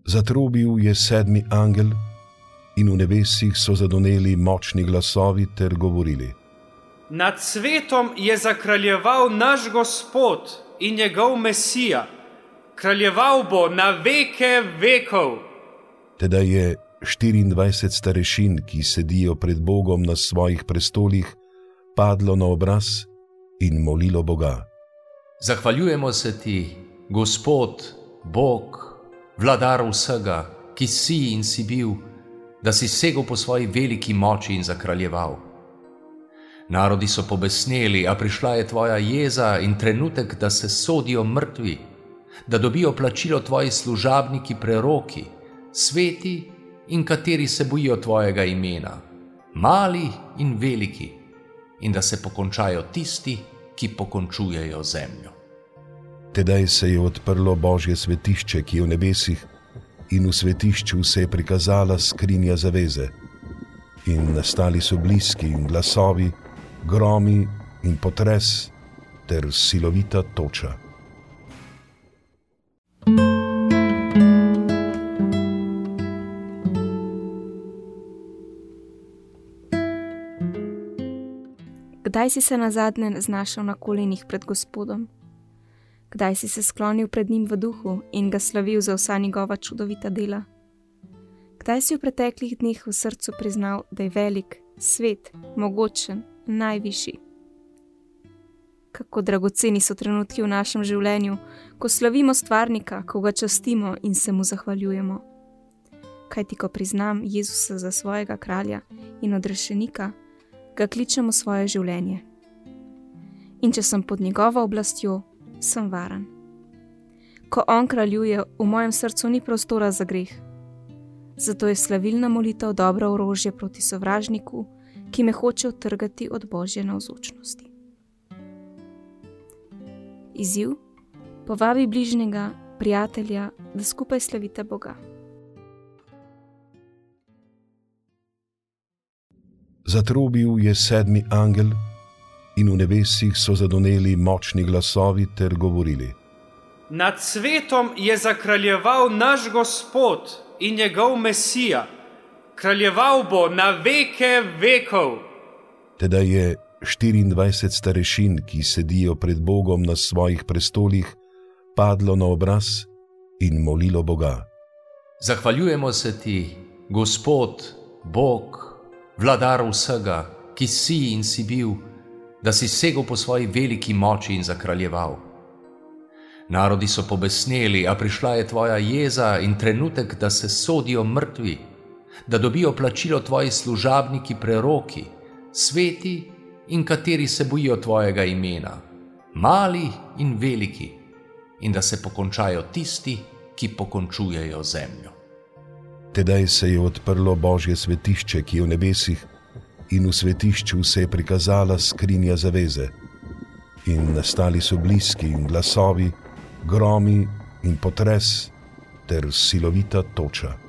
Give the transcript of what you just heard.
Zatrobil je 7. angel in v nebesih so zadoneli močni glasovi ter govorili: Nad svetom je zakraljeval naš Gospod in njegov Mesija. Kraljeval bo na veke vekov. Teda je 24 starešin, ki sedijo pred Bogom na svojih prestolih, padlo na obraz in molilo Boga: Zahvaljujemo se ti, Gospod, Bog, vladar vsega, ki si in si bil, da si segel po svoji veliki moči in zakraljeval. Narodi so pobesneli, a prišla je tvoja jeza in trenutek, da se sodijo mrtvi, da dobijo plačilo tvoji služabniki preroki, sveti in kateri se bojijo tvojega imena, mali in veliki, in da se pokončajo tisti, ki pokončujejo zemljo. Tedaj se je odprlo Božje svetišče, ki je v nebesih, in v svetišču se je prikazala skrinja zaveze. In nastali so bliski in glasovi, gromi in potres ter silovita toča. Kdaj si se nazadnje znašel na kolenih pred Gospodom? Kdaj si se sklonil pred njim v duhu in ga slavil za vsa njegova čudovita dela? Kdaj si v preteklih dneh v srcu priznal, da je velik, svet, mogočen, najvišji? Kako dragoceni so trenutki v našem življenju, ko slavimo stvarnika, ko ga častimo in se mu zahvaljujemo. Kajti ko priznam Jezusa za svojega kralja in odrešenika, ga kličem v svoje življenje. In če sem pod njegovo oblastjo, sem varen. Ko on kraljuje, v mojem srcu ni prostora za greh. Zato je slavilna molitev dobro orožje proti sovražniku, ki me hoče odtrgati od Božje navzočnosti. Izziv: povabi bližnjega, prijatelja, da skupaj slavite Boga. Zatrobil je 7. angel in v nebesih so zadoneli močni glasovi ter govorili: Nad svetom je zakraljeval naš Gospod in njegov Mesija. Kraljeval bo na veke vekov. Teda je 24 starešin, ki sedijo pred Bogom na svojih prestolih, padlo na obraz in molilo Boga: Zahvaljujemo se ti, Gospod, Bog, vladar vsega, ki si in si bil, da si segel po svoji veliki moči in zakraljeval. Narodi so pobesneli, a prišla je tvoja jeza in trenutek, da se sodijo mrtvi, da dobijo plačilo tvoji služabniki preroki, sveti in kateri se bojijo tvojega imena, mali in veliki, in da se pokončajo tisti, ki pokončujejo zemljo. Tedaj se je odprlo Božje svetišče, ki je v nebesih, in v svetišču se je prikazala skrinja zaveze. In nastali so bliski in glasovi, gromi in potres ter silovita toča.